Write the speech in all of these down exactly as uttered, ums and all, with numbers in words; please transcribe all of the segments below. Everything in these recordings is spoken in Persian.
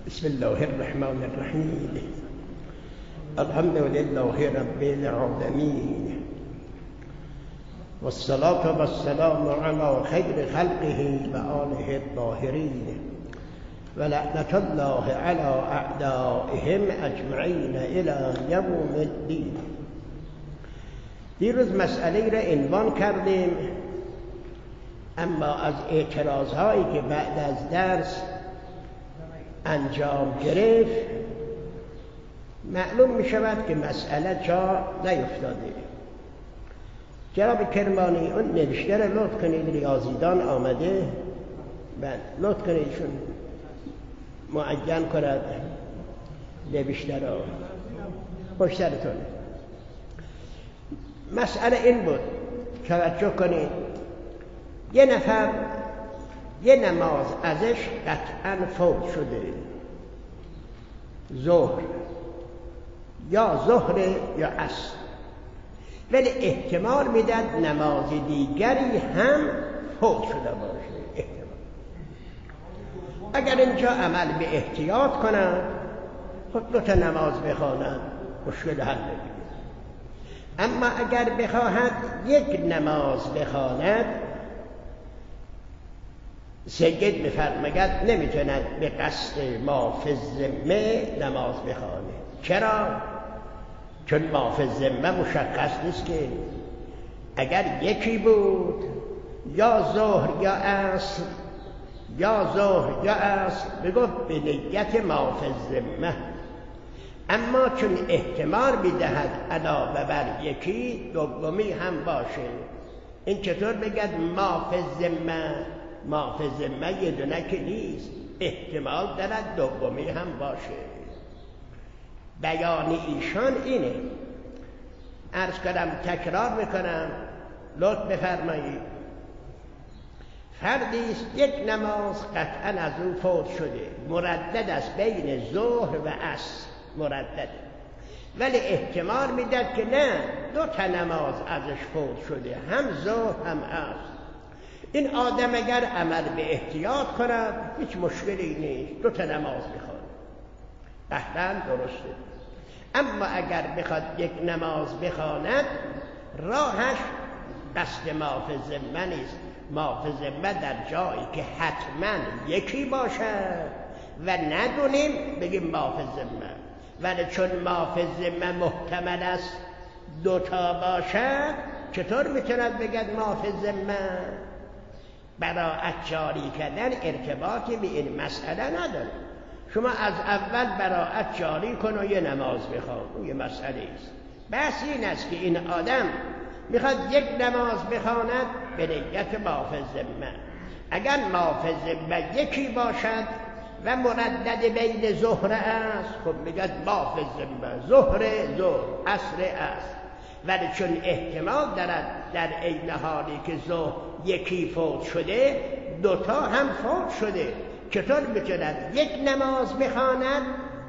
بسم الله الرحمن الرحیم. الحمد لله رب العالمین والصلاة والسلام على خیر خلقه و آله الطاهرین و لعنة الله على اعدائهم اجمعین الی یوم الدین. دیروز مسئله را عنوان کردیم، اما از اعتراض هایی که بعد از درس انجام گرفت معلوم می شود که مسئله جا نیفتاده. جناب کرمانی اون نوشته را لطف کنید، ریاضیدان آمده، بعد لطف کنید چون معین کند نوشته را. خوش سرتونه. مسئله این بود، توجه کنید، یه نفر یه نماز ازش قطعا فوت شده، ظهر یا ظهر یا عصر، ولی احتمال میداد نماز دیگری هم فوت شده باشه. احتمال اگر اینجا عمل به احتیاط کنند، خود دو تا نماز بخوانند، مشکل حل نمیشه. اما اگر بخواهد یک نماز بخواند، سید بفرماید نمیتوند به قصد ما فی الذمه نماز بخوانه. چرا؟ چون ما فی الذمه مشخص نیست که اگر یکی بود یا ظهر یا عصر یا ظهر یا عصر بگفت به نیت ما فی الذمه، اما چون احتمال میدهد علاوه بر یکی دومی هم باشه، این چطور بگد ما فی الذمه؟ ما فی الذمه یه دونه که نیست، احتمال دارد دومی هم باشه. بیان ایشان اینه. عرض کردم، تکرار میکنم، لطف بفرمایید. فردی است یک نماز قطعا از او فوت شده، مردد است بین ظهر و عصر، مردد، ولی احتمال میداد که نه، دو تا نماز ازش فوت شده، هم ظهر هم عصر. این آدم اگر عمل به احتیاط کند هیچ مشکلی نیست، دو تا نماز بخواد، قطعا درسته. اما اگر بخواد یک نماز بخواند، راهش قصد ما فی الذمه نیست. ما فی الذمه در جایی که حتما یکی باشد و ندونیم بگیم ما فی الذمه، ولی چون ما فی الذمه محتمل است دوتا باشد، چطور میتوند بگد ما فی الذمه؟ براءت جاری کردن ارتباطی به این مسئله نداره. شما از اول براءت جاری کن و یه نماز بخوان، اون یه مسئله است. بس این است که این آدم میخواد یک نماز بخواند به نیت ما فی الذمه. اگر ما فی الذمه یکی باشد و مردد بین ظهر است، خب میگد ما فی الذمه ظهر ظهر عصر عصر، ولی چون احتمال دارد در عین حالی که ظهر یکی فوت شده دوتا هم فوت شده، چطور میتوند یک نماز بخواند؟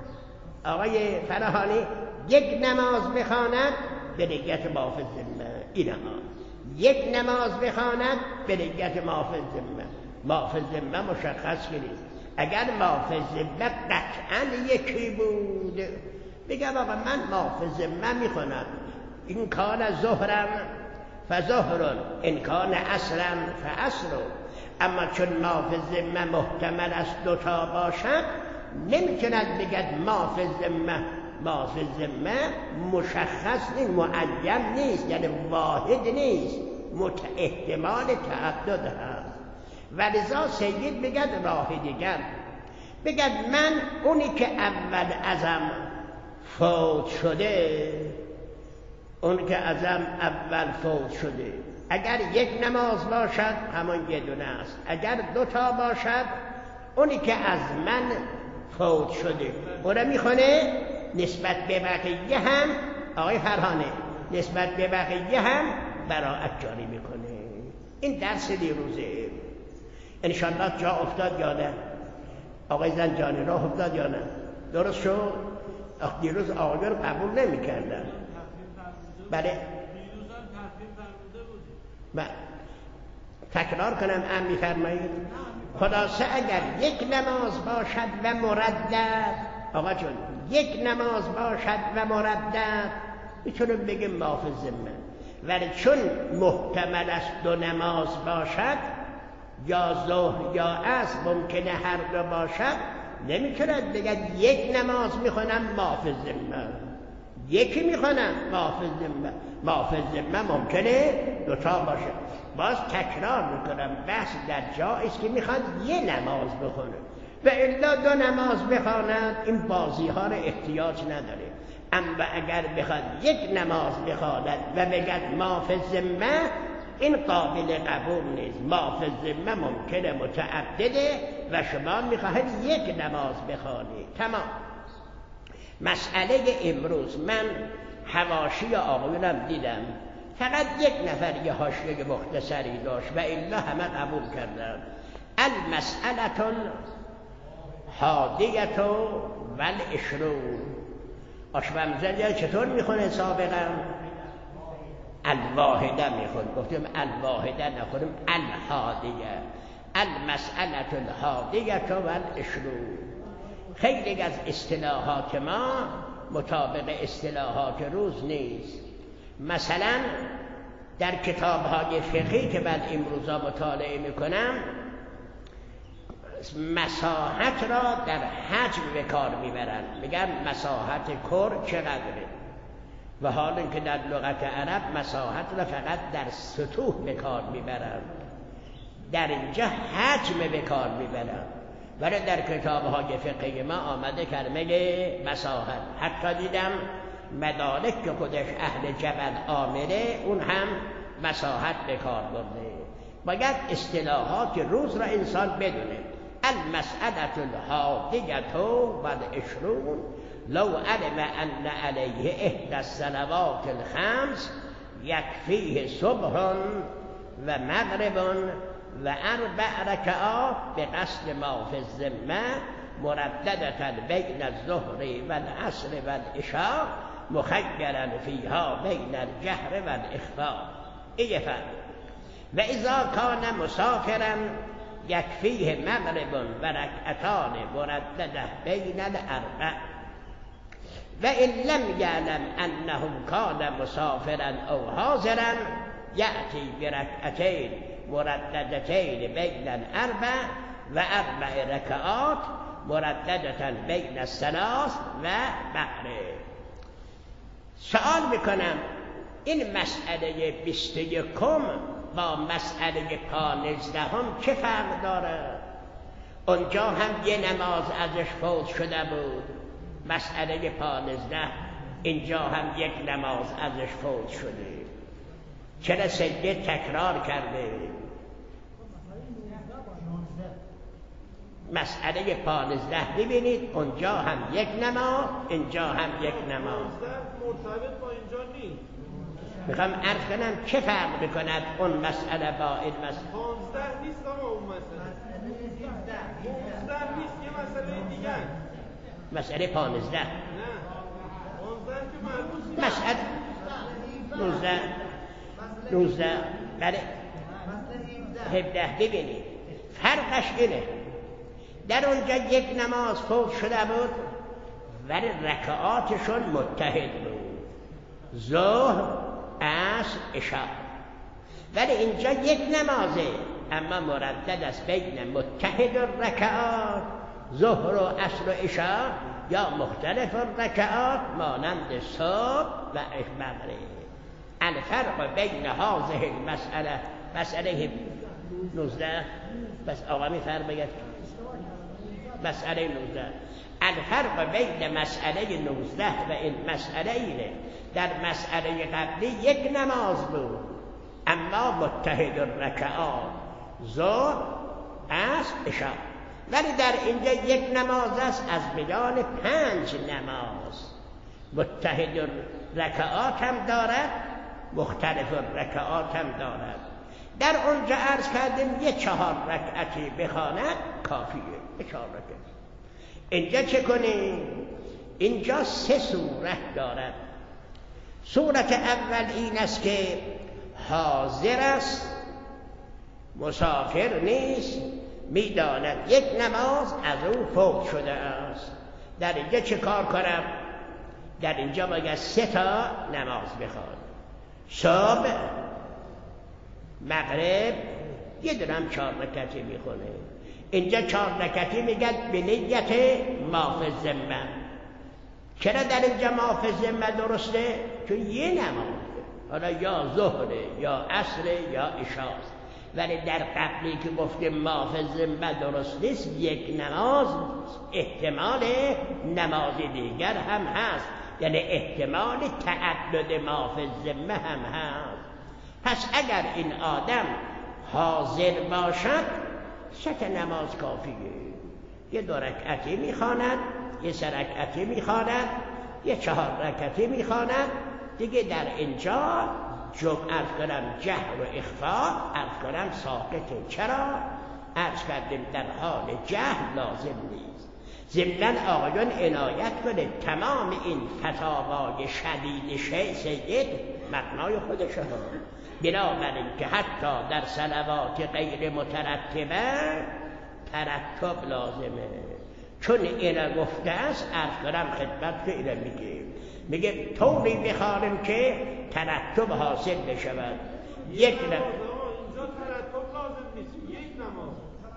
آقای فراهانی، یک نماز بخواند به نیت ما فی الذمه، اینها یک نماز بخواند به نیت ما فی الذمه. ما فی الذمه مشخص نیست. اگر ما فی الذمه قطعا یکی بود، بگم آقا من ما فی الذمه میخونم، این کان ظهرم فظهر، این کان عصرم فعصر. اما چون ما فی الذمه محتمل است دوتا باشد، نمیتوند بگد ما فی الذمه. ما فی الذمه مشخص نیست، معین نیست، یعنی واحد نیست، مت احتمال تعدد هست. ولذا سید بگد راه دیگر، بگد من اونی که اول ازم فوت شده، اون که ازم اول فوت شده، اگر یک نماز باشد همون یه دونه است، اگر دوتا باشد اونی که از من فوت شده اون را میخونه نسبت به بقیه هم. آقای فرهانه، نسبت به بقیه هم براءت جاری میکنه. این درس دیروزه، انشالله جا افتاد یا نه؟ آقای زنجانی راه افتاد یا نه؟ درست شد؟ دیروز آقایان قبول نمیکردن. بله تکرار کنم ام میفرمایید؟ خلاصه اگر یک نماز باشد و مردد، آقا جون یک نماز باشد و مردد میتونیم بگیم معاف ذمه، ولی چون محتمل است دو نماز باشد یا ظهر یا عصر ممکنه هر دو باشد، نمیتونند بگن یک نماز میخونم معاف ذمه، یکی میخونم معاف ذمه. معاف ذمه ممکنه دوتا باشه. باز تکرار میکنم بحث در جایی است که میخواد یه نماز بخونه و الا دو نماز بخواند، این بازی ها رو احتیاج نداره. اما اگر بخواد یک نماز بخواند و بگد معاف ذمه، این قابل قبول نیست. معاف ذمه ممکنه متعدده و شما میخواهید یک نماز بخوانید. تمام. مسئله امروز من حواشی آقایونم دیدم فقط یک نفر یه حاشیه مختصری داشت و الا همه قبول کردن. المسئله الحادیه و العشرون. آشپمزدی چطور میخونه سابقا؟ الواحده میخون، گفتیم الواحده نخونیم الحادیه. المسئله الحادیه و العشرون. خیلی از اصطلاحات ما مطابق اصطلاحات روز نیست. مثلا در کتاب‌های فقهی که من امروزا مطالعه میکنم، مساحت را در حجم به کار میبرن، میگن مساحت کر چقدره، و حال اینکه در لغت عرب مساحت را فقط در سطوح به کار میبرن، در اینجا حجم به کار میبرن. ولی در کتاب‌های فقهی ما آمده کلمه مساحت. حتی دیدم مدارک که خودش اهل جبل آمره اون هم مساحت به کار برده. باید اصطلاحات روز را انسان بدونه. المسألة الحادیة و العشرون لو علم ان علیه احدى الصلوات الخمس یکفیه صبح و مغرب و اربع رکعات به قصد معاف الذمه مرددة بین الظهر و العصر و العشاء مخیرا فیها بین الجهر و الاخفاء. این فرق. و اذا کان مسافرا یکفیه مغرب و رکعتان مردده بین الاربع و ان لم یعلم انه کان مسافرا او حاضرا یأتی برکعتین مرددتین بین الاربع و اربع رکعات مرددة بین الثلاث و مغرب. سوال میکنم این مسئله بیست و یکم با مسئله پانزدهم چه فرق داره؟ اونجا هم یه نماز ازش فوت شده بود، مسئله پانزده، اینجا هم یک نماز ازش فوت شده. چرا سجده تکرار کرده؟ مسئله پانزده ببینید، اونجا هم یک نماز، اینجا هم یک نماز. مرتبط با اینجا نیست. میخوام عرض کنم چه فرق میکند اون مسئله با این مسئله. پانزده نیست اما اون مسئله پانزده نیست، یه مسئله دیگه. مسئله پانزده نه پانزده که مربوط نیست. مسئله نوزده نوزده بله هفده. ببینید فرقش اینه، در اونجا یک نماز فوت شده بود ولی رکعاتشون متحد بود، ظهر عصر عشاء. ولی اینجا یک نمازه اما مردد است بین متحد الرکعات ظهر و عصر و عشاء یا مختلف الرکعات مانند صبح و مغرب. الفرق بین هذه المسئله مسئله نوزده بس آقا می فرماید مسئله نوزده. الفرق بین مسئله نوزده و این مسئله اینه، در مسئله قبلی یک نماز بود اما متحد الرکعات ظهر عصر عشاء، ولی در اینجا یک نماز است از میان پنج نماز. متحد الرکعات هم دارد، مختلف الرکعات هم دارد. در اونجا عرض کردیم یه چهار رکعتی بخواند کافیه، یه چهار رکعت. اینجا چه کنیم؟ اینجا سه صورت دارد. صورت اول این است که حاضر است، مسافر نیست میداند یک نماز از او فوت شده است. در اینجا چه کار کنم؟ در اینجا باید سه تا نماز بخواد. صبح، مغرب، یه دونم چهار رکعتی میخونه. اینجا چهار رکعتی میگن به نیت ما فی الذمه. چرا در اینجا ما فی الذمه درسته؟ چون یه نماز، حالا یا ظهره یا عصره یا عشاست. ولی در قبلی که گفتیم ما فی الذمه درست نیست، یک نماز احتمال نماز دیگر هم هست، یعنی احتمال تعدد ما فی الذمه هم هست. پس اگر این آدم حاضر باشد سه تا نماز کافیه. یه دو رکعتی میخواند، یه سه رکعتی میخواند، یه چهار رکعتی میخواند. دیگه در اینجا جو عرض کنم جهر و اخفا، عرض کنم ساقطه. چرا؟ عرض کردیم در حال جهر لازم نیست. ضمناً آقایان عنایت کنه تمام این فتاوای شدید شیخ سید مبنای خودشه ها. بنابراین که حتی در صلوات غیر مترتبه ترتب لازمه. چون اینا گفته است، عرض کنم خدمت که اینا میگه میگه طوری بخوانیم که ترتب حاصل بشود. یک نماز اینجا ترتب لازم نیست، یک نماز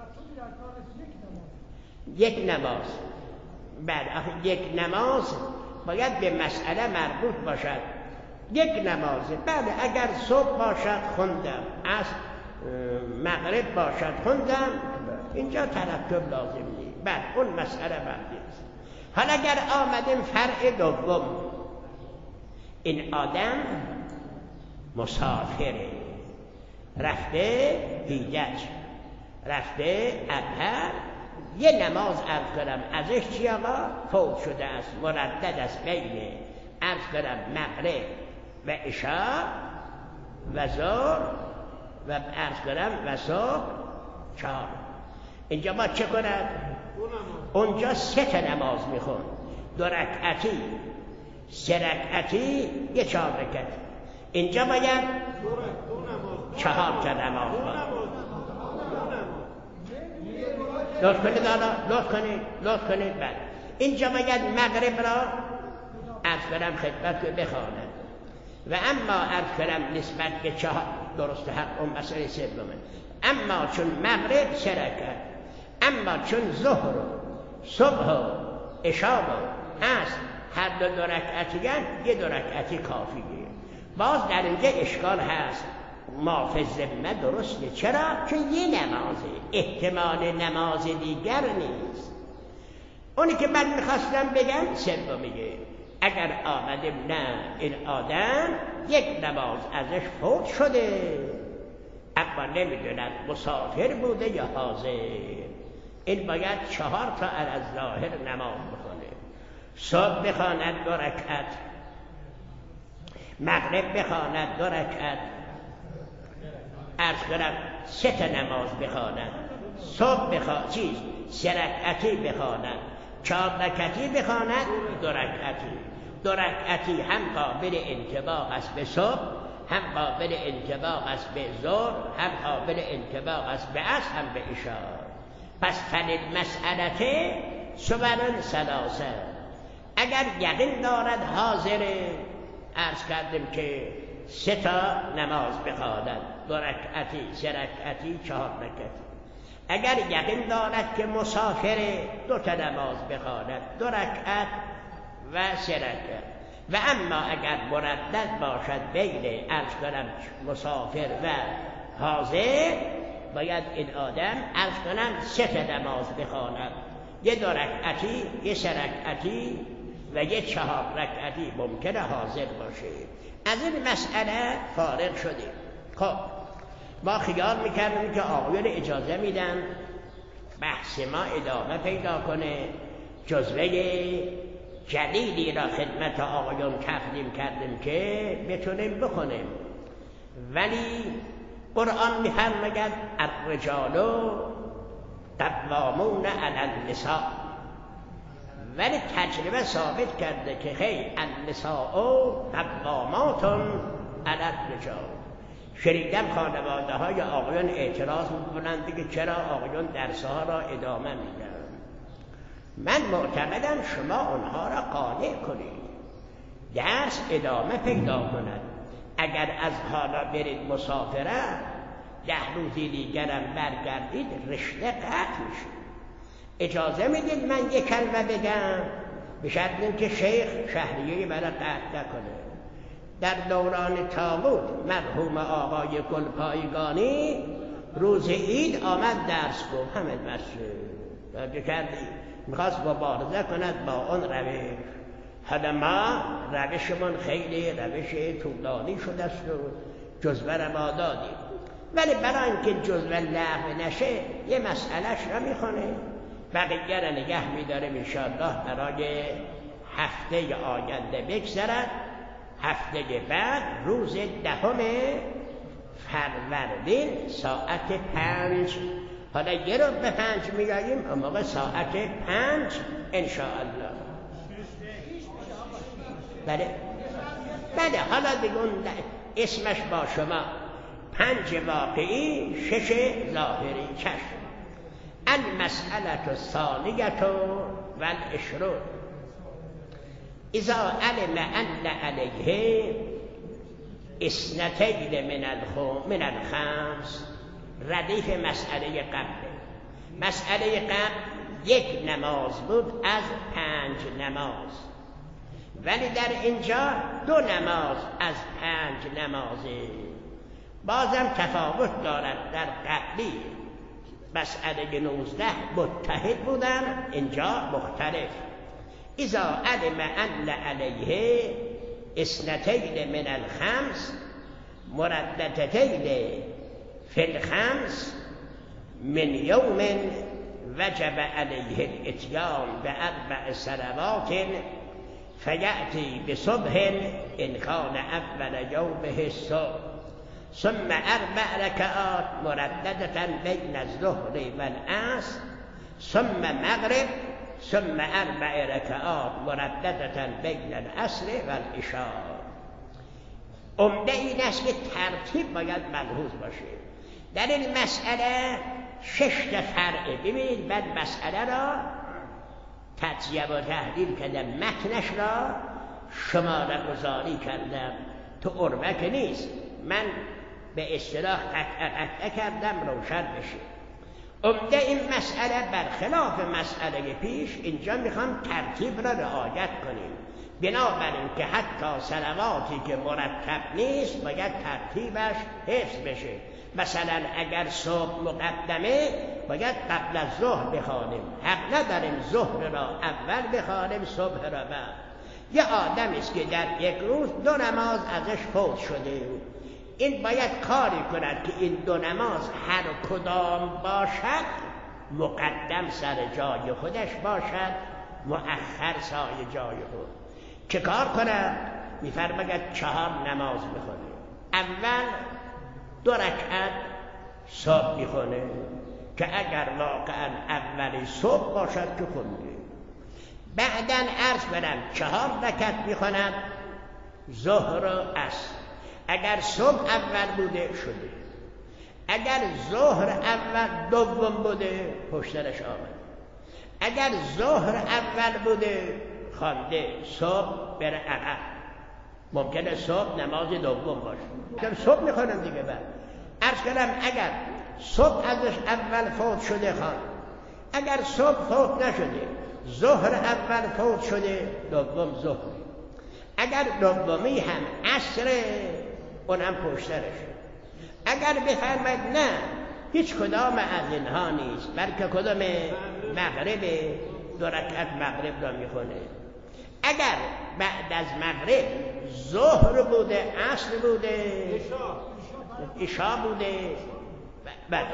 یک نماز بعد یک نماز باید به مسئله مربوط باشد. یک نماز بعد اگر صبح باشد خوندم، از مغرب باشد خوندم، اینجا ترتب لازم نیست. بعد اون مسئله بعدی است. حالا اگر آمدیم فرع دوم، این آدم مسافره، رفته حجاج، رفته ابهر، یه نماز عرض کنم ازش چی آقا فوت شده است، مردد است بین عرض کنم مغرب و عشاء و ظهر و عرض کنم و صبح چهار. اینجا با چه کند؟ اونجا سه تا نماز میخون، دو رکعتی، سه رکعتی، یه چهار رکعت. اینجا باید چهار تا نماز باید. لطف کنید حالا لطف کنید لطف کنید بعد اینجا باید مغرب را عرض کنم خدمت که بخواند و اما عرض کنم نسبت به چهار درست حق اون مسئله سومه. اما چون مغرب سه رکعت، اما چون ظهر و صبح و عشاء هست هر دو دو رکعتیان، یه دو رکعتی کافیه. باز در اینجا اشکال هست، ما فی الذمه درسته. چرا؟ چون یه نمازه، احتمال نماز دیگر نیست. اونی که من میخواستم بگم سوم میگه اگر آمدیم نه این آدم یک نماز ازش فوت شده اما نمیدونن مسافر بوده یا حاضر، این باید چهار تا از ظاهر نماز بخونه. صبح بخواند دو رکعت، مغرب بخواند دو رکعت، عرض کنم سه تا نماز بخواند، صبح بخواند چیز سه رکعتی بخواند، چهار رکعتی بخواند، دو رکعتی. دو رکعتی هم قابل انطباق است به صبح، هم قابل انطباق است به ظهر، هم قابل انطباق است به عصر، هم به عشاء. پس فل مسئلته صبرن سلاسه. اگر یقین دارد حاضره، عرض کردیم که سه تا نماز بخواند، دو رکعتی، سه رکعتی، چهار رکعتی. اگر یقین دارد که مسافره، دو تا نماز بخواند، دو رکعت و سه رکعت. و اما اگر مردد باشد بین عرض کنم مسافر و حاضر، باید این آدم عرض کنم سه تا نماز بخواند، یه دو رکعتی، یه سه رکعتی و یه چهار رکعتی ممکنه حاضر باشه. از این مسئله فارغ شدیم. خب ما خیال میکردیم که آقایان اجازه میدن بحث ما ادامه پیدا کنه، جزوه جلیلی را خدمت آقایان تقدیم کردیم که بتونیم بکنیم. ولی قرآن میفرماید الرجال قوامون علی النساء، ولی تجربه ثابت کرده که خیر النساء قوامات علی الرجال، شنیدم خانواده های آقایان اعتراض میکنند دیگه چرا آقایان درسها را ادامه میدن. من معتقدم شما اونها را قانع کنید درس ادامه پیدا کند. اگر از حالا برید مسافرت ده روزی دیگرم برگردید رشته قطع میشه. اجازه میدید من یک کلمه بگم به شرط اینکه شیخ شهریه برای قطع نکنه. در دوران طاغوت مرحوم آقای گلپایگانی روز عید آمد درس گفت همه مسجد کردی میخواست مبارزه کند با اون روش. حالا ما روشمون خیلی روش طولانی شده است و جزوه را ما دادیم، ولی برای اینکه جزوه لغو نشه یه مسئلهش را میخونه بقیه را نگه میداریم انشاءالله برای هفته آینده بگذرد. هفته بعد روز دهم فروردین ساعت پنج، حالا یه رو به پنج میاییم اون موقع ساعت پنج انشاءالله. بله بله حالا دیگه اسمش با شما پنج واقعی شش ظاهری چشم. المسئله الثانیه والعشرون اذا علم ان علیه اثنتین من الخم من الخمس. ردیف مسئله قبل. مسئله قبل یک نماز بود از پنج نماز، ولی در اینجا دو نماز از پنج نمازه. بازم تفاوت دارد. در قبلی مسئله نوزده متحد بودن، اینجا مختلف. اذا علم ان علیه اثنتین من الخمس مرددتین فی الخمس من یوم وجب علیه الاتیان باربع صلوات فیأتی بصبح ان کان اول یومه الصبح ثم اربع رکعات مرددة بین الظهر والعصر ثم مغرب ثم اربع رکعات مرددة بین العصر والعشاء. عمده این است که ترتیب باید ملحوظ باشه. در این مسئله شش تا فرعه. ببینید بعد مسئله را تجزیه و تحلیل کردم، متنش را شماره گذاری کردم تو عربک نیست، من به اصطلاح قطع قطع کردم روشن بشه. عمده این مسئله برخلاف مسئله پیش اینجا میخوام ترتیب را رعایت کنیم، بنابراین که حتی صلواتی که مرتب نیست باید ترتیبش حفظ بشه. مثلا اگر صبح مقدمه باید قبل از ظهر بخوانیم، حق نداریم ظهر را اول بخوانیم صبح را بعد. یه آدمی است که در یک روز دو نماز ازش فوت شده، این باید کاری کند که این دو نماز هر کدام باشد مقدم سر جای خودش باشد، مؤخر سای جای خود. چه کار کند؟ میفرماید چهار نماز بخونه. اول دو رکعت صبح میخونه که اگر واقعا اولی صبح باشد که خونده. بعداً عرض برم چهار رکعت میخوند ظهر و عصر. اگر صبح اول بوده شده، اگر ظهر اول دوم بوده پشترش آمد، اگر ظهر اول بوده خوانده صبح بره عقب. ممکنه صبح نماز دوم باشه، صبح میخوانم دیگه. بعد عرض کردم اگر صبح ازش اول فوت شده خوان، اگر صبح فوت نشده ظهر اول فوت شده دوم ظهر، اگر دومی هم عصر اونم پشترشه. اگر بفرماید نه هیچ کدام از اینها نیست بلکه کدام مغرب دو رکعت مغرب را میخونه. اگر بعد از مغرب ظهر بوده، عصر بوده، عشاء بوده، بعد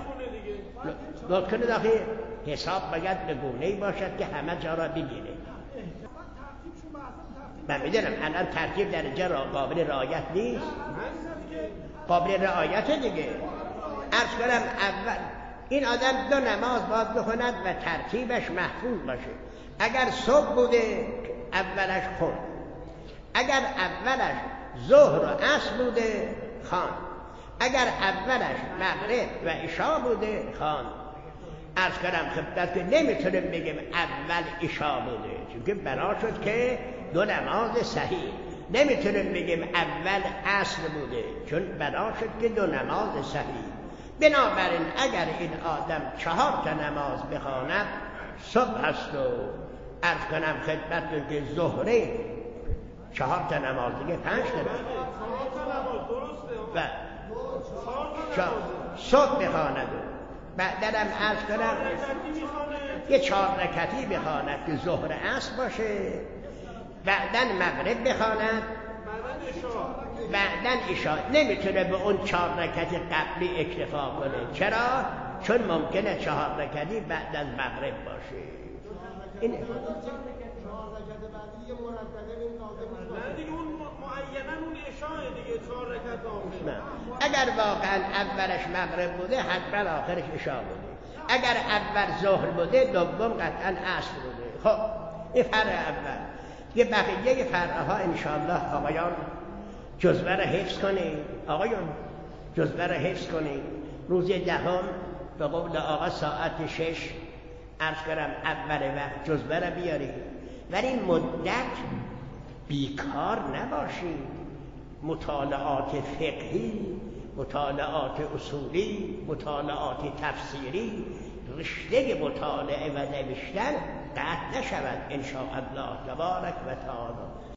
لطکنه داخل حساب باید به گونه‌ای باشد که همه جا را بگیره. من میدونم الان ترتیب در اینجا را قابل رعایت نیست، قابل رعایت دیگه. عرض کنم اول این آدم دو نماز باید بخوند و ترتیبش محفوظ باشه. اگر صبح بوده اولش خون، اگر اولش ظهر و عصر بوده خان، اگر اولش مغرب و عشا بوده خان عرض کردم خدمت که نمیتونیم بگیم اول عشا بوده، چون که بنا شد که دو نماز صحیح. نمیتونیم بگیم اول عصر بوده، چون بنا شد که دو نماز صحیح. بنابراین اگر این آدم چهار تا نماز بخواند صبح است و عرض کنم خدمتتون که ظهره چهار تا نماز دیگه پنج تا نماز و صبح بخواند و بعدم عرض کنم یه چهار رکعتی بخواند که ظهر عصر باشه، بعدن مغرب بخواند، بعدن عشا. نمیتونه به اون چهار رکعت قبلی اکتفا کنه. چرا؟ چون ممکنه چهار رکعتی بعد از مغرب باشه. این نه دیگه اون معیناً اون عشاء دیگه چهار رکعت آخر. نه. اگر واقعا اولش مغرب بوده حتما آخرش عشا بوده. اگر اول ظهر بوده دوم قطعا عصر بوده. خب این فرع اول. یه بقیه فرعها انشاءالله آقایان جزوه را حفظ کنید. آقایان جزوه را حفظ کنید. روز دهم به قول آقا ساعت شش عرض کردم اول وقت جزوه را بیارید، ولی این مدت بیکار نباشید. مطالعات فقهی، مطالعات اصولی، مطالعات تفسیری، رشته مطالعه و نوشتن قطع نشود ان شاء الله تبارک و تعالی.